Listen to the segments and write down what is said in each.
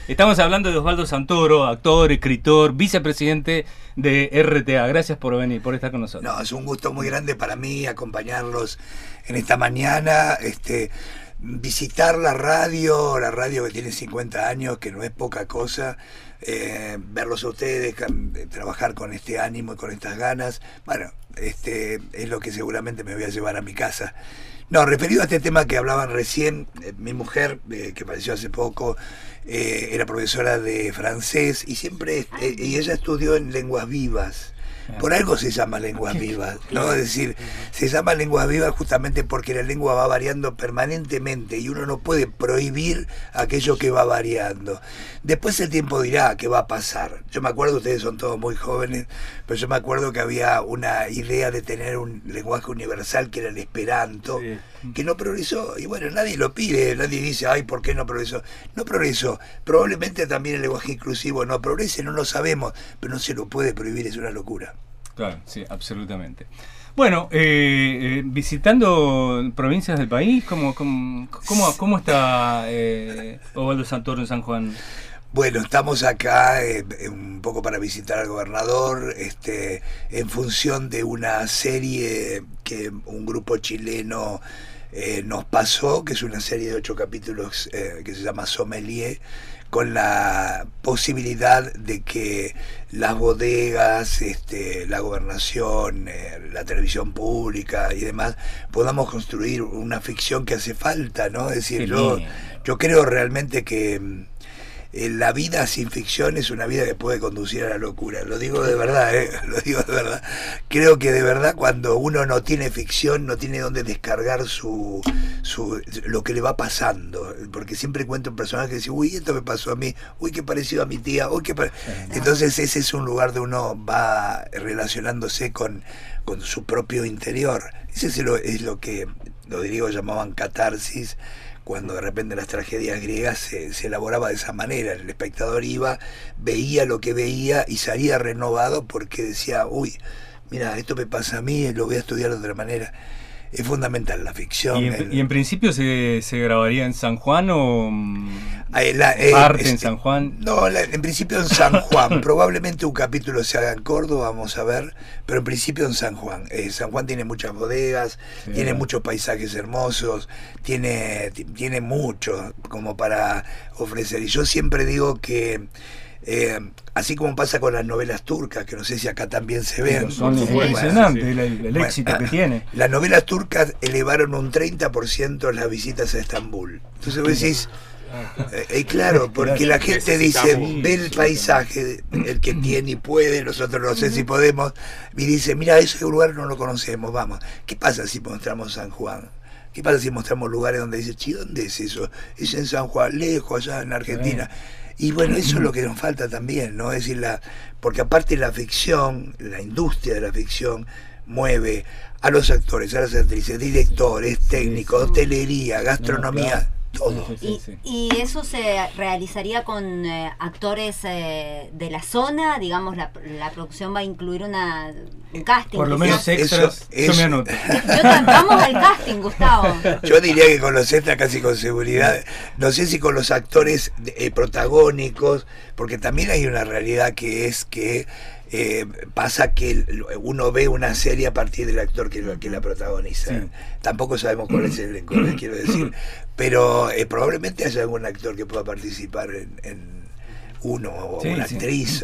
Estamos hablando de Osvaldo Santoro, actor, escritor, vicepresidente de RTA. Gracias por venir, por estar con nosotros. No, es un gusto muy grande para mí acompañarlos en esta mañana, visitar la radio que tiene 50 años, que no es poca cosa, verlos a ustedes, trabajar con este ánimo y con estas ganas. Bueno, es lo que seguramente me voy a llevar a mi casa. No, referido a este tema que hablaban recién, mi mujer, que falleció hace poco, era profesora de francés y siempre, y ella estudió en lenguas vivas. Por algo se llama lenguas vivas, ¿no? Es decir, se llama lenguas vivas justamente porque la lengua va variando permanentemente y uno no puede prohibir aquello que va variando. Después el tiempo dirá qué va a pasar. Yo me acuerdo, ustedes son todos muy jóvenes, pero yo me acuerdo que había una idea de tener un lenguaje universal que era el esperanto, sí, que no progresó. Y bueno, nadie lo pide, nadie dice, ay, ¿por qué no progresó? No progresó. Probablemente también el lenguaje inclusivo no progrese, no lo sabemos, pero no se lo puede prohibir, es una locura. Claro, sí, absolutamente. Bueno, visitando provincias del país, ¿cómo está Osvaldo Santoro en San Juan? Bueno, estamos acá un poco para visitar al gobernador, en función de una serie que un grupo chileno nos pasó, que es una serie de 8 capítulos que se llama Sommelier, con la posibilidad de que las bodegas, la gobernación, la televisión pública y demás, podamos construir una ficción que hace falta, ¿no? Es decir, yo creo realmente que la vida sin ficción es una vida que puede conducir a la locura. Lo digo de verdad, lo digo de verdad. Creo que de verdad cuando uno no tiene ficción, no tiene dónde descargar lo que le va pasando. Porque siempre cuento un personaje que dice, uy, esto me pasó a mí, uy, qué parecido a mi tía, uy, qué Entonces ese es un lugar donde uno va relacionándose con su propio interior. Ese es lo que los griegos llamaban catarsis, cuando de repente las tragedias griegas se elaboraba de esa manera. El espectador iba, veía lo que veía y salía renovado porque decía, uy, mira, esto me pasa a mí, lo voy a estudiar de otra manera. Es fundamental la ficción. ¿Y en principio se grabaría en San Juan o parte en San Juan? No, en principio en San Juan. Probablemente un capítulo se haga en Córdoba, vamos a ver, pero en principio en San Juan. San Juan tiene muchas bodegas, sí, tiene muchos paisajes hermosos, tiene mucho como para ofrecer. Y yo siempre digo que así como pasa con las novelas turcas, que no sé si acá también se ven. Son impresionantes el éxito que tiene. Las novelas turcas elevaron un 30% las visitas a Estambul. Entonces vos decís, claro, porque la gente dice, ve el paisaje, el que tiene y puede, nosotros no sé si podemos, y dice, mira, ese lugar no lo conocemos, vamos. ¿Qué pasa si mostramos San Juan? ¿Qué pasa si mostramos lugares donde dice, che, ¿dónde es eso? Es en San Juan, lejos, allá en Argentina. Y bueno, eso es lo que nos falta también, ¿no? Es decir, porque aparte la ficción, la industria de la ficción, mueve a los actores, a las actrices, directores, técnicos, hotelería, gastronomía, todo. ¿Y eso se realizaría con actores de la zona? Digamos, la producción va a incluir un casting. Por lo menos extras. Yo me anoto. Vamos al casting, Gustavo. Yo diría que con los extras casi con seguridad. No sé si con los actores protagónicos, porque también hay una realidad que es que pasa que uno ve una serie a partir del actor que la protagoniza. Sí. Tampoco sabemos cuál es el elenco, quiero decir, pero probablemente haya algún actor que pueda participar en uno o una actriz.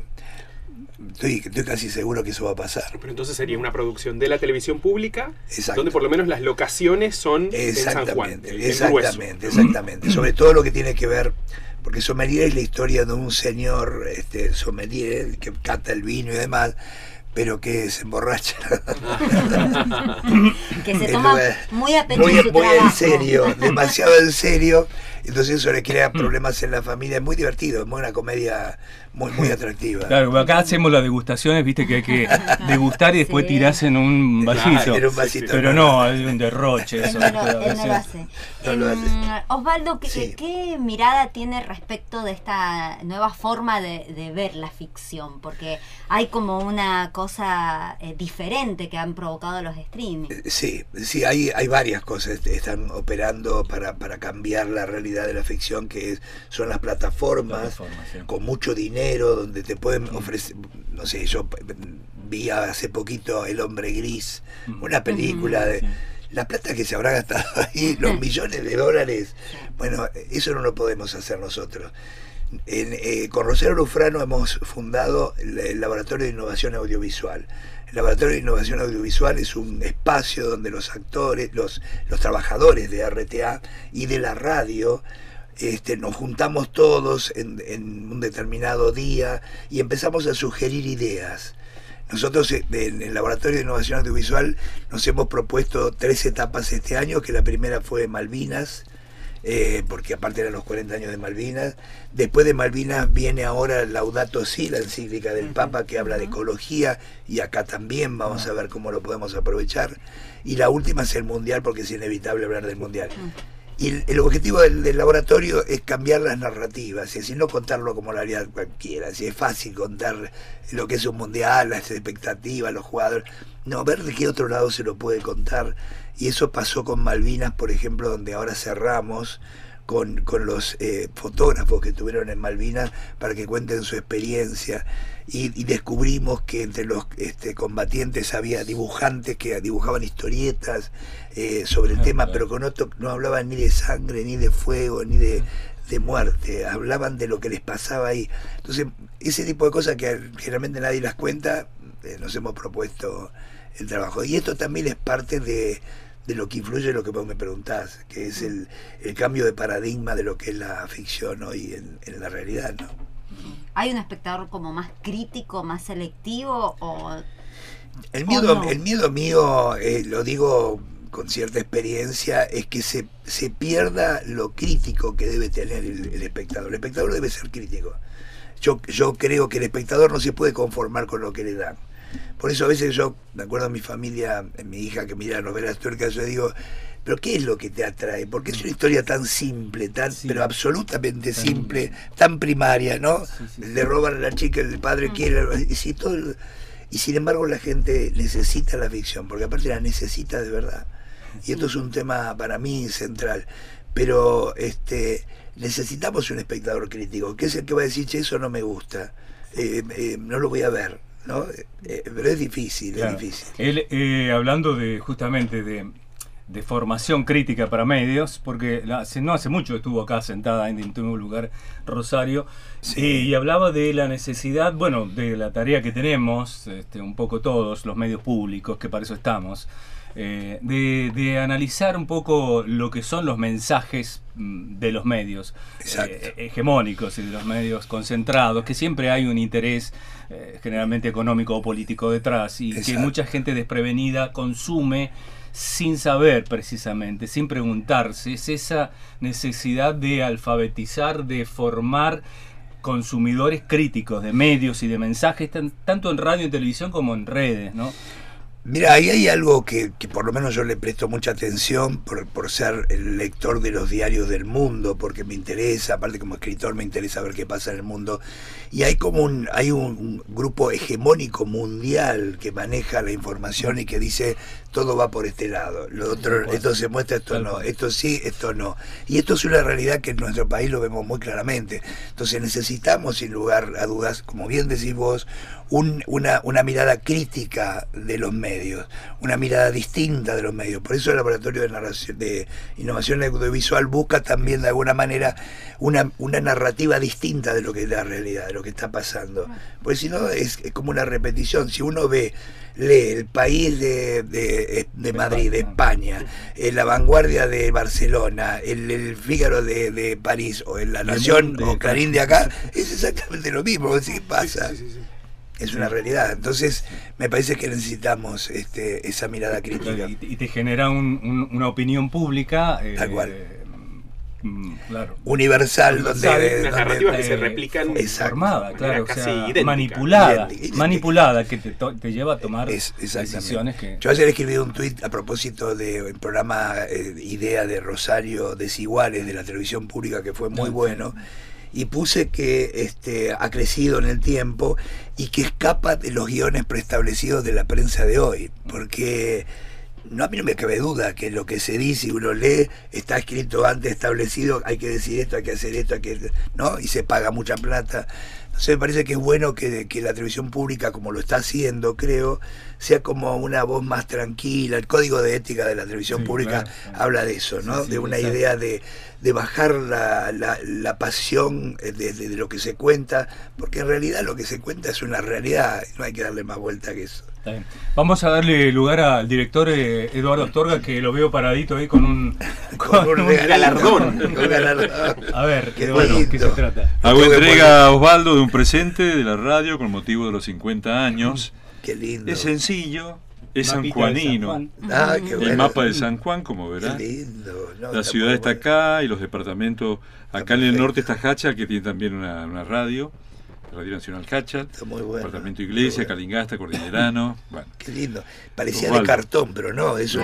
Estoy casi seguro que eso va a pasar. Pero entonces sería una producción de la televisión pública, donde por lo menos las locaciones son en San Juan. Exactamente. Sobre todo lo que tiene que ver, porque sommelier es la historia de un señor sommelier que cata el vino y demás, pero que se emborracha. Que se toma muy a pecho su trabajo. Muy en serio, demasiado en serio. Entonces eso le crea problemas en la familia. Es muy divertido, es una comedia muy atractiva. Claro, acá hacemos las degustaciones, viste que hay que degustar y después tirás en un vasito. En un vasito. Pero no, hay un derroche. Él no lo hace. Osvaldo, ¿qué mirada tiene respecto de esta nueva forma de ver la ficción? Porque hay como una cosa cosa diferente que han provocado los streaming. Sí, hay varias cosas que están operando para cambiar la realidad de la ficción, que son las plataformas sí. Con mucho dinero, donde te pueden ofrecer, no sé, yo vi hace poquito El Hombre Gris, una película de... Sí. La plata que se habrá gastado ahí, los millones de dólares, bueno, eso no lo podemos hacer nosotros. Con Rosario Lufrano hemos fundado el Laboratorio de Innovación Audiovisual. El Laboratorio de Innovación Audiovisual es un espacio donde los actores, los trabajadores de RTA y de la radio, nos juntamos todos en un determinado día y empezamos a sugerir ideas. Nosotros en el Laboratorio de Innovación Audiovisual nos hemos propuesto 3 etapas este año, que la primera fue Malvinas, porque aparte eran los 40 años de Malvinas. Después de Malvinas viene ahora Laudato Si, la encíclica del Papa, que habla de ecología, y acá también vamos a ver cómo lo podemos aprovechar. Y la última es el Mundial, porque es inevitable hablar del Mundial. Y el objetivo del laboratorio es cambiar las narrativas, es decir, no contarlo como lo haría cualquiera. Si es fácil contar lo que es un mundial, las expectativas, los jugadores, no, ver de qué otro lado se lo puede contar. Y eso pasó con Malvinas, por ejemplo, donde ahora cerramos con los fotógrafos que estuvieron en Malvinas para que cuenten su experiencia. Y descubrimos que entre los combatientes había dibujantes que dibujaban historietas sobre el tema, pero que no hablaban ni de sangre, ni de fuego, ni de muerte, hablaban de lo que les pasaba ahí. Entonces, ese tipo de cosas que generalmente nadie las cuenta, nos hemos propuesto el trabajo. Y esto también es parte de lo que influye en lo que vos me preguntás, que es el cambio de paradigma de lo que es la ficción hoy en la realidad, ¿no? ¿Hay un espectador como más crítico, más selectivo o...? El miedo mío, lo digo con cierta experiencia, es que se pierda lo crítico que debe tener el espectador. El espectador debe ser crítico. Yo creo que el espectador no se puede conformar con lo que le dan. Por eso a veces yo, me acuerdo a mi familia, mi hija que mira novelas turcas, yo digo, pero ¿qué es lo que te atrae? Porque es una historia tan simple, pero absolutamente simple, tan primaria, ¿no? Le roban a la chica, el padre quiere, y sin embargo la gente necesita la ficción, porque aparte la necesita de verdad. Y esto es un tema para mí central. Pero necesitamos un espectador crítico, que es el que va a decir, che, eso no me gusta, no lo voy a ver, ¿no? Pero es difícil, claro. Es difícil. Él, hablando justamente de formación crítica para medios, porque no hace mucho estuvo acá sentada en el mismo lugar Rosario, sí. Y hablaba de la necesidad, bueno, de la tarea que tenemos, un poco todos los medios públicos, que para eso estamos, de analizar un poco lo que son los mensajes de los medios hegemónicos y de los medios concentrados, que siempre hay un interés generalmente económico o político detrás, y que mucha gente desprevenida consume sin saber precisamente, sin preguntarse. Es esa necesidad de alfabetizar, de formar consumidores críticos de medios y de mensajes, tanto en radio y televisión como en redes, ¿no? Mira, ahí hay algo que por lo menos yo le presto mucha atención por ser el lector de los diarios del mundo, porque me interesa, aparte como escritor me interesa ver qué pasa en el mundo, y hay un grupo hegemónico mundial que maneja la información y que dice todo va por este lado, lo otro, esto se muestra, esto no, esto sí, esto no, y esto es una realidad que en nuestro país lo vemos muy claramente. Entonces necesitamos, sin lugar a dudas, como bien decís vos, una mirada crítica de los medios, una mirada distinta de los medios. Por eso el Laboratorio de Innovación Audiovisual busca también de alguna manera una narrativa distinta de lo que es la realidad, de lo que está pasando. Porque si no es como una repetición. Si uno lee El País de Madrid, de España, La Vanguardia de Barcelona, el Fígaro de París, o La Nación o Clarín de acá, es exactamente lo mismo. ¿Qué pasa? Sí. Es una realidad. Entonces me parece que necesitamos esa mirada crítica. Y te genera una opinión pública tal cual. Claro. Universal, donde las narrativas que se replican formada, claro, casi o sea, idéntica. manipulada, que te lleva a tomar decisiones que... Yo ayer escribí un tuit a propósito del programa Idea de Rosario Desiguales de la televisión pública, que fue muy bueno, y puse que ha crecido en el tiempo y que escapa de los guiones preestablecidos de la prensa de hoy, porque a mí no me cabe duda que lo que se dice y uno lee está escrito antes establecido, hay que decir esto, hay que hacer esto, ¿no? Y se paga mucha plata. Entonces me parece que es bueno que la televisión pública, como lo está haciendo, creo, sea como una voz más tranquila. El código de ética de la televisión pública habla de eso, ¿no? De una idea de bajar la pasión de lo que se cuenta, porque en realidad lo que se cuenta es una realidad, no hay que darle más vuelta que eso. Está bien. Vamos a darle lugar al director Eduardo Astorga, que lo veo paradito ahí con un galardón. A ver, qué ¿qué se trata? Hago entrega a Osvaldo de un presente de la radio con motivo de los 50 años. Qué lindo. Es sencillo, es sanjuanino. Qué bueno. El mapa de San Juan, como verán. Qué lindo. No, la ciudad está acá y los departamentos. Acá en el norte está Hacha, que tiene también una radio. Radio Nacional Hacha, Departamento Iglesia, Calingasta, Cordillerano. Bueno. Qué lindo. Parecía de cartón, pero no, eso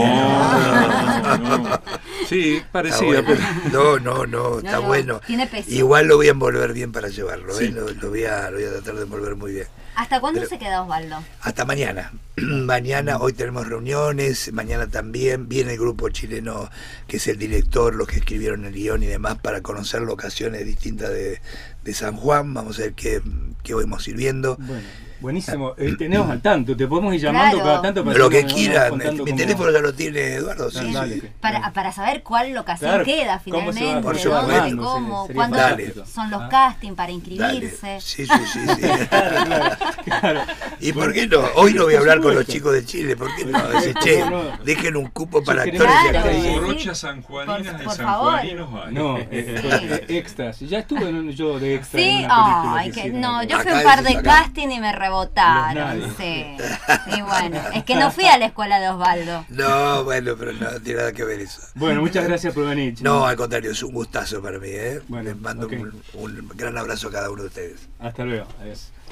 no. Sí, parecía. No, está bueno. Tiene peso. Igual lo voy a envolver bien para llevarlo, lo voy a tratar de envolver muy bien. ¿Hasta cuándo se queda Osvaldo? Hasta mañana. Mañana, hoy tenemos reuniones, mañana también viene el grupo chileno que es el director, los que escribieron el guión y demás, para conocer locaciones distintas de San Juan. Vamos a ver qué vamos ir viendo. Bueno, buenísimo. Tenemos al tanto, te podemos ir llamando cada tanto para lo que quieran. Mi teléfono ya lo tiene Eduardo. Sí. Para saber cuál locación queda finalmente, por dónde, cómo, cuándo son los castings para inscribirse. Sí. Claro. ¿Y por qué no? Hoy no voy a hablar con los chicos de Chile, ¿por qué no? Dice, dejen un cupo para actores y actrices. Brochas sanjuaninas de sanjuaninos. No, extras. Ya estuve yo de extra. Sí, yo fui un par de casting y me rebotaron. Sí. Y bueno, es que no fui a la escuela de Osvaldo. No, bueno, pero no tiene nada que ver eso. Bueno, muchas gracias por venir. No, al contrario, es un gustazo para mí. Bueno, les mando un gran abrazo a cada uno de ustedes. Hasta luego. Adiós.